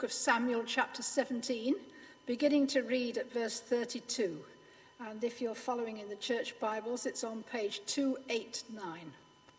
book of Samuel, chapter 17, beginning to read at verse 32. And if you're following in the church Bibles, it's on page 289.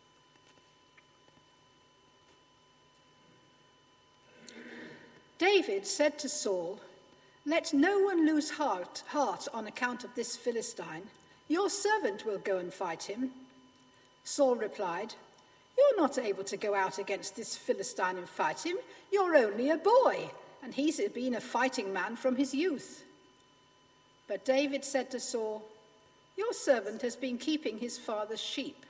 David said to Saul, "Let no one lose heart on account of this Philistine. Your servant will go and fight him." Saul replied, "You're not able to go out against this Philistine and fight him. You're only a boy, and he's been a fighting man from his youth." But David said to Saul, "Your servant has been keeping his father's sheep."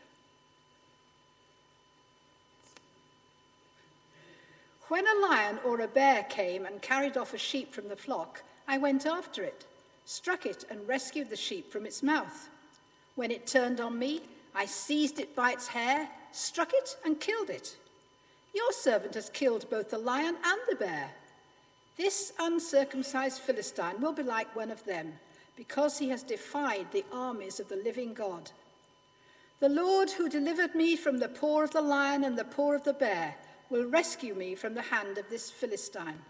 When a lion or a bear came and carried off a sheep from the flock, I went after it, struck it, and rescued the sheep from its mouth. When it turned on me, I seized it by its hair, struck it, and killed it. Your servant has killed both the lion and the bear. This uncircumcised Philistine will be like one of them, because he has defied the armies of the living God. The Lord who delivered me from the paw of the lion and the paw of the bear will rescue me from the hand of this Philistine.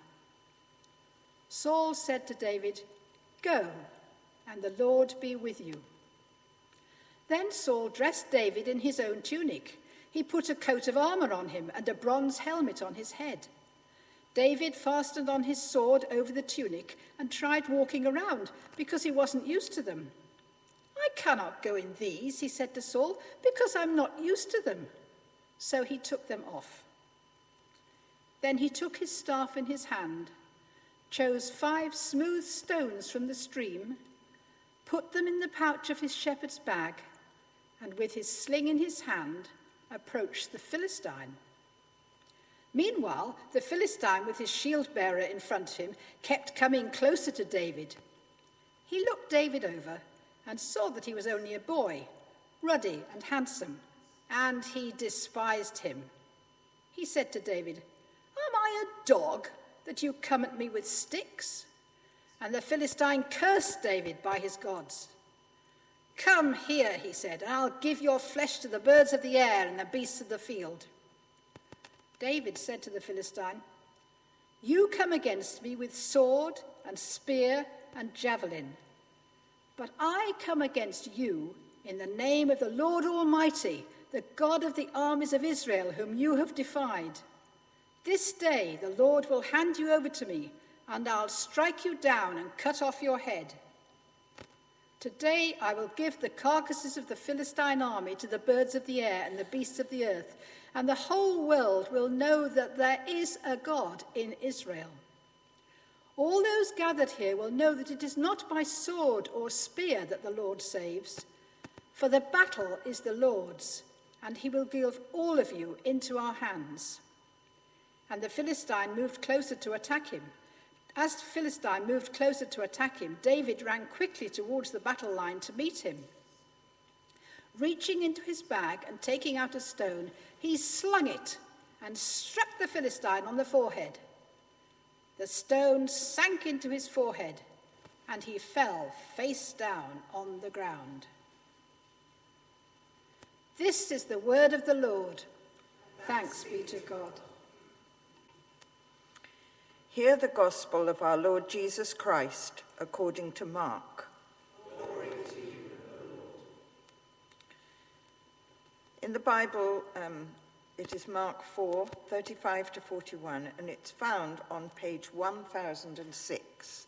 Saul said to David, "Go, and the Lord be with you." Then Saul dressed David in his own tunic. He put a coat of armor on him and a bronze helmet on his head. David fastened on his sword over the tunic and tried walking around because he wasn't used to them. "I cannot go in these," he said to Saul, "because I'm not used to them." So he took them off. Then he took his staff in his hand, chose 5 smooth stones from the stream, put them in the pouch of his shepherd's bag, and with his sling in his hand, approached the Philistine. Meanwhile, the Philistine, with his shield-bearer in front of him, kept coming closer to David. He looked David over and saw that he was only a boy, ruddy and handsome, and he despised him. He said to David, "Am I a dog that you come at me with sticks?" And the Philistine cursed David by his gods. "Come here," he said, "and I'll give your flesh to the birds of the air and the beasts of the field." David said to the Philistine, "You come against me with sword and spear and javelin, but I come against you in the name of the Lord Almighty, the God of the armies of Israel, whom you have defied. This day the Lord will hand you over to me, and I'll strike you down and cut off your head. Today I will give the carcasses of the Philistine army to the birds of the air and the beasts of the earth, and the whole world will know that there is a God in Israel. All those gathered here will know that it is not by sword or spear that the Lord saves, for the battle is the Lord's, and he will give all of you into our hands." And the Philistine moved closer to attack him. As the Philistine moved closer to attack him, David ran quickly towards the battle line to meet him. Reaching into his bag and taking out a stone, he slung it and struck the Philistine on the forehead. The stone sank into his forehead, and he fell face down on the ground. This is the word of the Lord. Thanks be to God. Hear the gospel of our Lord Jesus Christ according to Mark. Glory to you, O Lord. In the Bible, it is Mark 4, 35 to 41, and it's found on page 1006.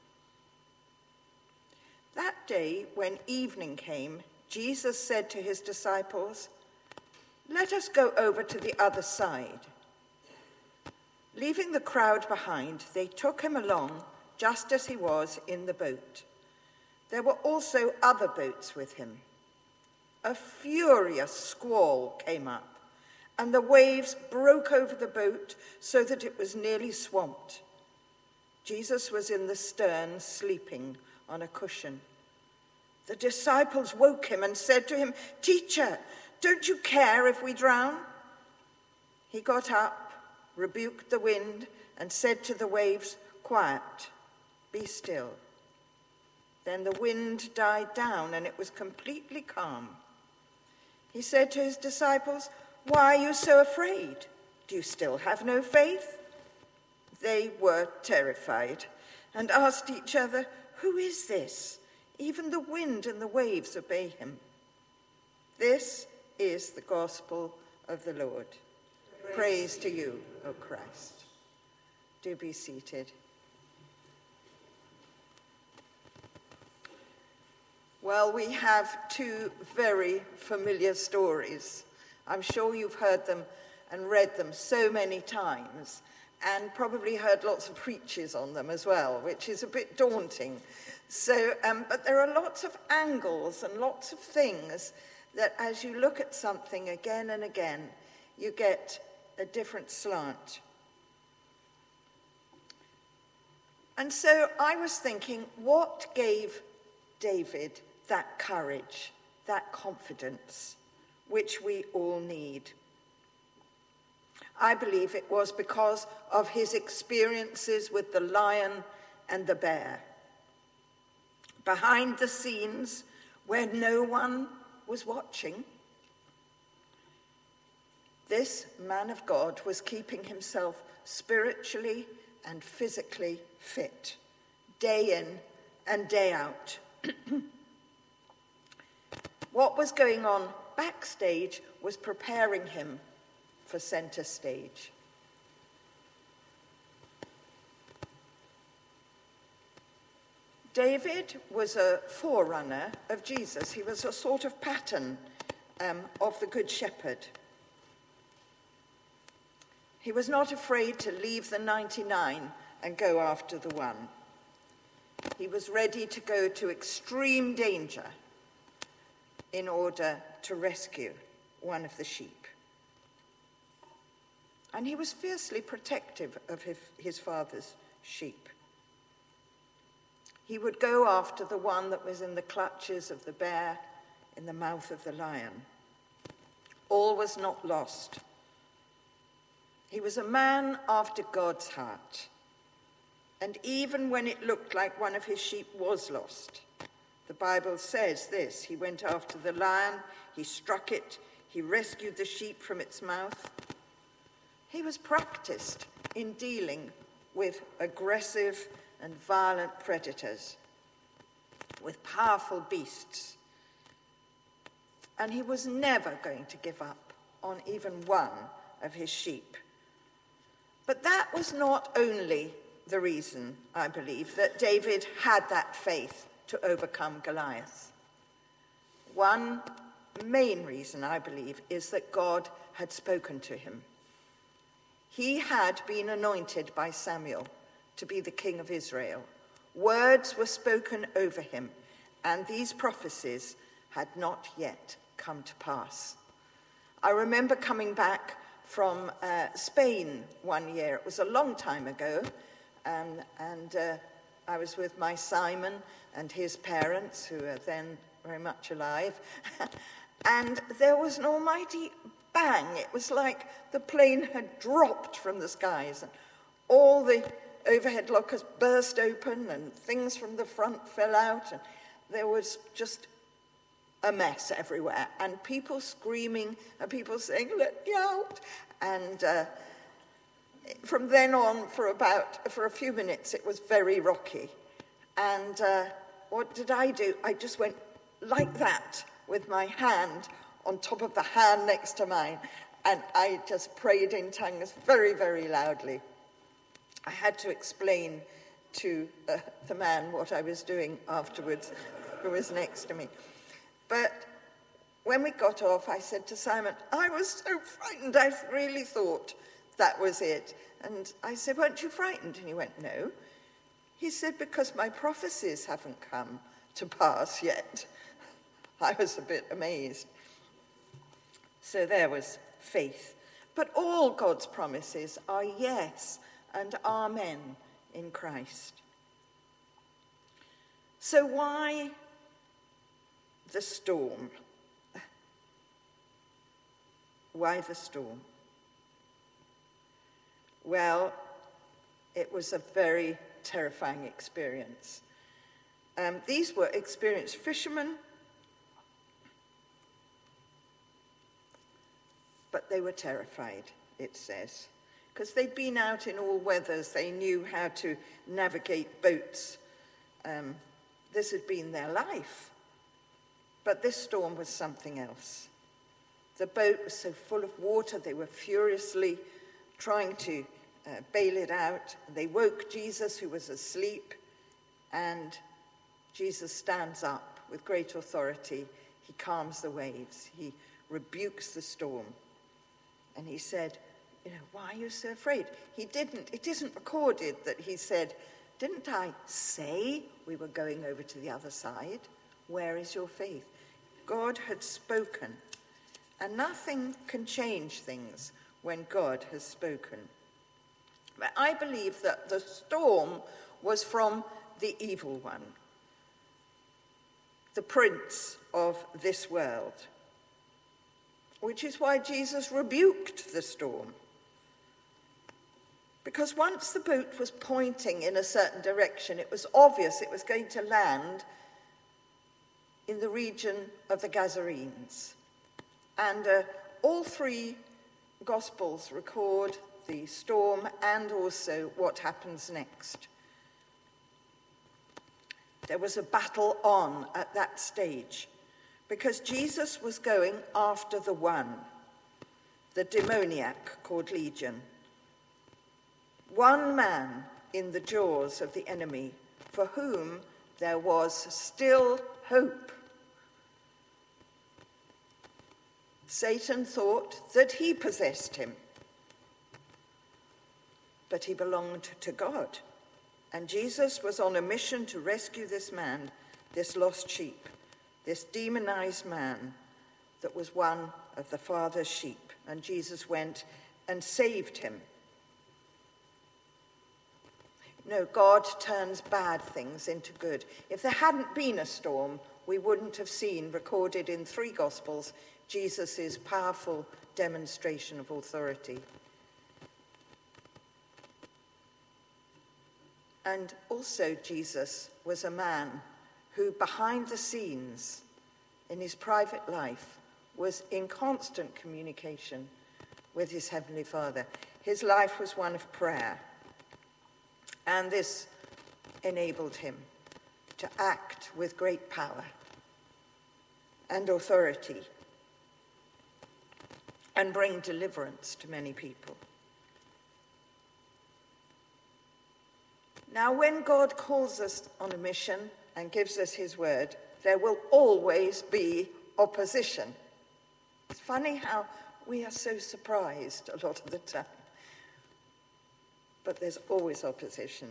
That day, when evening came, Jesus said to his disciples, "Let us go over to the other side." Leaving the crowd behind, they took him along just as he was in the boat. There were also other boats with him. A furious squall came up, and the waves broke over the boat so that it was nearly swamped. Jesus was in the stern, sleeping on a cushion. The disciples woke him and said to him, "Teacher, don't you care if we drown?" He got up, rebuked the wind, and said to the waves, "Quiet, be still." Then the wind died down, and it was completely calm. He said to his disciples, "Why are you so afraid? Do you still have no faith?" They were terrified and asked each other, "Who is this? Even the wind and the waves obey him." This is the gospel of the Lord. Praise to you, O Christ. Do be seated. Well, we have two very familiar stories. I'm sure you've heard them and read them so many times, and probably heard lots of preaches on them as well, which is a bit daunting. So, but there are lots of angles and lots of things that as you look at something again and again, you get a different slant. And so I was thinking, what gave David that courage, that confidence, which we all need? I believe it was because of his experiences with the lion and the bear. Behind the scenes, where no one was watching, this man of God was keeping himself spiritually and physically fit, day in and day out. What was going on backstage was preparing him for center stage. David was a forerunner of Jesus. He was a sort of pattern of the Good Shepherd. He was not afraid to leave the 99 and go after the one. He was ready to go to extreme danger in order to rescue one of the sheep. And he was fiercely protective of his father's sheep. He would go after the one that was in the clutches of the bear, in the mouth of the lion. All was not lost. He was a man after God's heart. And even when it looked like one of his sheep was lost, the Bible says this: he went after the lion, he struck it, he rescued the sheep from its mouth. He was practiced in dealing with aggressive and violent predators, with powerful beasts. And he was never going to give up on even one of his sheep. But that was not only the reason, I believe, that David had that faith to overcome Goliath. One main reason, I believe, is that God had spoken to him. He had been anointed by Samuel to be the king of Israel. Words were spoken over him, and these prophecies had not yet come to pass. I remember coming back from Spain one year. It was a long time ago, and I was with my Simon and his parents, who are then very much alive, and there was an almighty bang. It was like the plane had dropped from the skies, and all the overhead lockers burst open, and things from the front fell out, and there was just a mess everywhere, and people screaming, and people saying, "Let me out!" And from then on, for a few minutes, it was very rocky. And what did I do? I just went like that with my hand on top of the hand next to mine, and I just prayed in tongues very, very loudly. I had to explain to the man what I was doing afterwards, who was next to me. But when we got off, I said to Simon, I was so frightened, I really thought that was it. And I said, weren't you frightened? And he went, no. He said, because my prophecies haven't come to pass yet. I was a bit amazed. So there was faith. But all God's promises are yes and amen in Christ. So why the storm? Why the storm? Well, it was a very terrifying experience. These were experienced fishermen, but they were terrified, it says. because they'd been out in all weathers. They knew how to navigate boats. This had been their life. But this storm was something else. The boat was so full of water, they were furiously trying to bail it out. They woke Jesus, who was asleep, and Jesus stands up with great authority. He calms the waves. He rebukes the storm. And he said, why are you so afraid? It isn't recorded that he said, didn't I say we were going over to the other side? Where is your faith? God had spoken, and nothing can change things when God has spoken. But I believe that the storm was from the evil one, the prince of this world, which is why Jesus rebuked the storm. Because once the boat was pointing in a certain direction, it was obvious it was going to land in the region of the Gadarenes. And all three Gospels record the storm and also what happens next. There was a battle on at that stage because Jesus was going after the one, the demoniac called Legion. One man in the jaws of the enemy for whom there was still hope. Satan thought that he possessed him, but he belonged to God. And Jesus was on a mission to rescue this man, this lost sheep, this demonized man that was one of the Father's sheep. And Jesus went and saved him. No, God turns bad things into good. If there hadn't been a storm, we wouldn't have seen, recorded in 3 Gospels, Jesus' powerful demonstration of authority. And also Jesus was a man who, behind the scenes, in his private life, was in constant communication with his Heavenly Father. His life was one of prayer. And this enabled him to act with great power and authority and bring deliverance to many people. Now, when God calls us on a mission and gives us his word, there will always be opposition. It's funny how we are so surprised a lot of the time. But there's always opposition.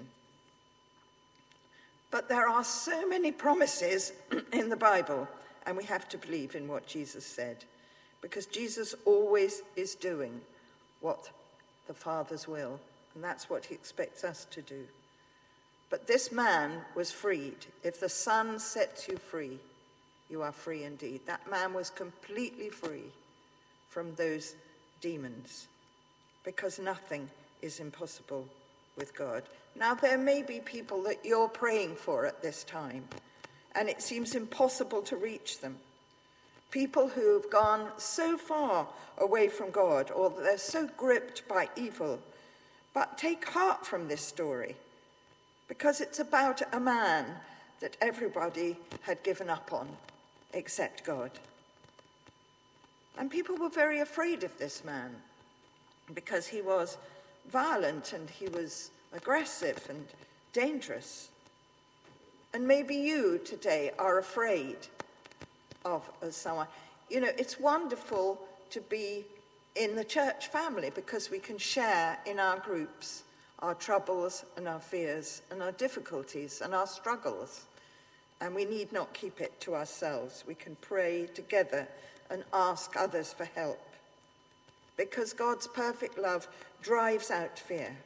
But there are so many promises in the Bible, and we have to believe in what Jesus said, because Jesus always is doing what the Father's will, and that's what he expects us to do. But this man was freed. If the Son sets you free, you are free indeed. That man was completely free from those demons, because nothing is impossible with God. Now, there may be people that you're praying for at this time, and it seems impossible to reach them. People who have gone so far away from God, or they're so gripped by evil. But take heart from this story, because it's about a man that everybody had given up on, except God. And people were very afraid of this man, because he was violent and he was aggressive and dangerous. And maybe you today are afraid of someone. You know, it's wonderful to be in the church family because we can share in our groups our troubles and our fears and our difficulties and our struggles. And we need not keep it to ourselves. We can pray together and ask others for help, because God's perfect love drives out fear.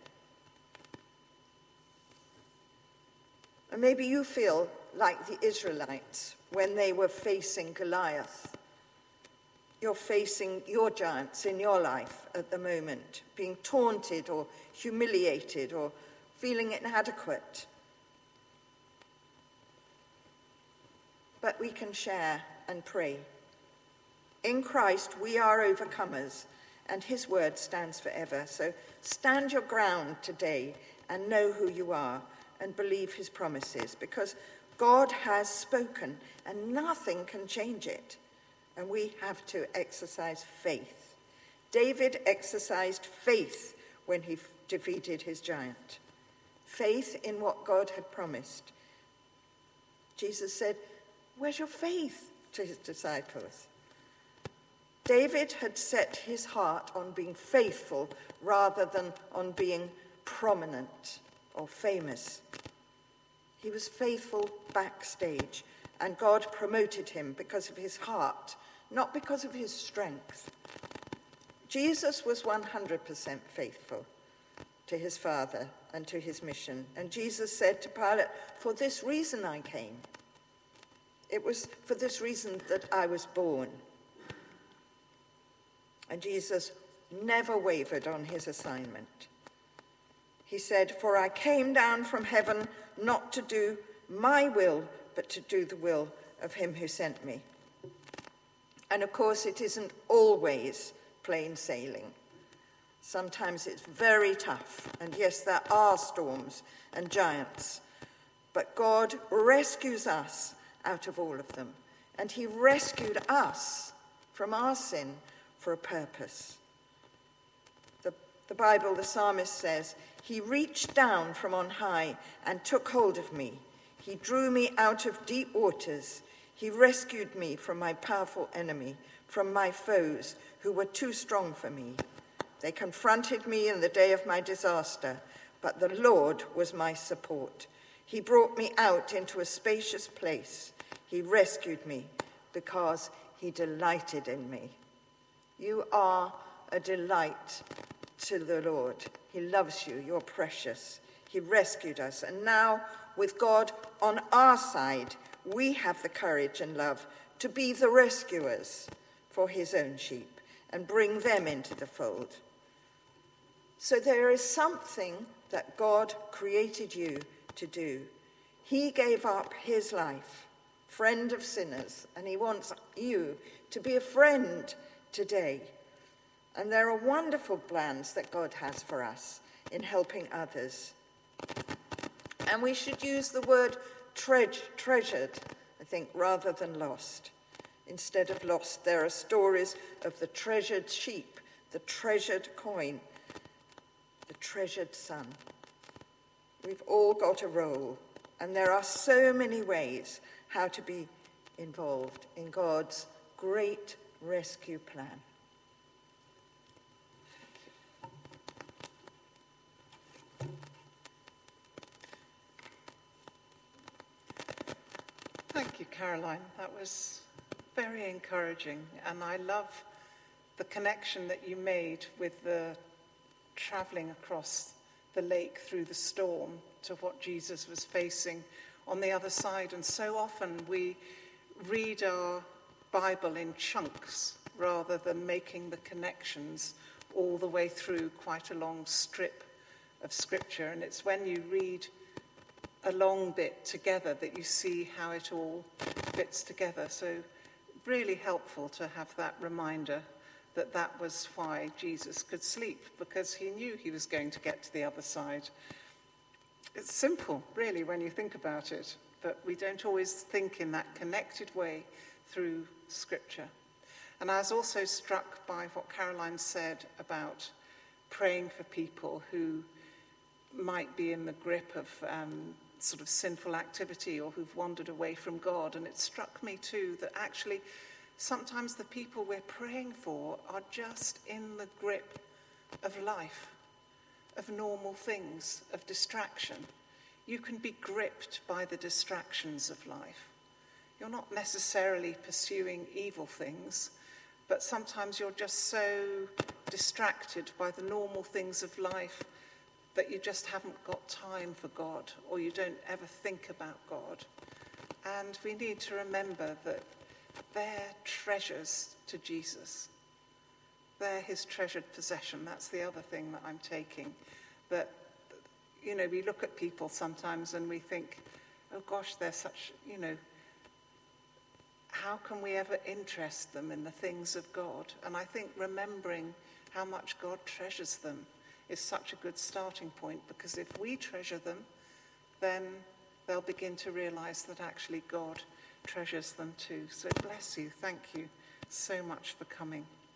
And maybe you feel like the Israelites when they were facing Goliath. You're facing your giants in your life at the moment, being taunted or humiliated or feeling inadequate. But we can share and pray. In Christ, we are overcomers, and his word stands forever. So stand your ground today and know who you are and believe his promises, because God has spoken and nothing can change it. And we have to exercise faith. David exercised faith when he defeated his giant. Faith in what God had promised. Jesus said, "Where's your faith?" to his disciples. David had set his heart on being faithful rather than on being prominent or famous. He was faithful backstage, and God promoted him because of his heart, not because of his strength. Jesus was 100% faithful to his Father and to his mission. And Jesus said to Pilate, "For this reason I came. It was for this reason that I was born." And Jesus never wavered on his assignment. He said, "For I came down from heaven not to do my will, but to do the will of him who sent me." And of course, it isn't always plain sailing. Sometimes it's very tough. And yes, there are storms and giants. But God rescues us out of all of them. And he rescued us from our sin for a purpose. The Bible, the psalmist says, "He reached down from on high and took hold of me. He drew me out of deep waters. He rescued me from my powerful enemy, from my foes who were too strong for me. They confronted me in the day of my disaster, but the Lord was my support. He brought me out into a spacious place. He rescued me because he delighted in me." You are a delight to the Lord. He loves you. You're precious. He rescued us. And now, with God on our side, we have the courage and love to be the rescuers for his own sheep and bring them into the fold. So there is something that God created you to do. He gave up his life, friend of sinners, and he wants you to be a friend today. And there are wonderful plans that God has for us in helping others. And we should use the word treasured, I think, rather than lost. Instead of lost, there are stories of the treasured sheep, the treasured coin, the treasured son. We've all got a role, and there are so many ways how to be involved in God's great rescue plan. Thank you, Caroline. That was very encouraging, and I love the connection that you made with the traveling across the lake through the storm to what Jesus was facing on the other side. And so often we read our Bible in chunks rather than making the connections all the way through quite a long strip of scripture. And it's when you read a long bit together that you see how it all fits together. So really helpful to have that reminder that that was why Jesus could sleep, because he knew he was going to get to the other side. It's simple, really, when you think about it, but we don't always think in that connected way through Scripture. And I was also struck by what Caroline said about praying for people who might be in the grip of sort of sinful activity or who've wandered away from God. And it struck me too that actually sometimes the people we're praying for are just in the grip of life, of normal things, of distraction. You can be gripped by the distractions of life. You're not necessarily pursuing evil things, but sometimes you're just so distracted by the normal things of life that you just haven't got time for God, or you don't ever think about God. And we need to remember that they're treasures to Jesus. They're his treasured possession. That's the other thing that I'm taking. That, you know, we look at people sometimes and we think, oh gosh, they're such, you know, how can we ever interest them in the things of God? And I think remembering how much God treasures them is such a good starting point, because if we treasure them, then they'll begin to realize that actually God treasures them too. So bless you. Thank you so much for coming.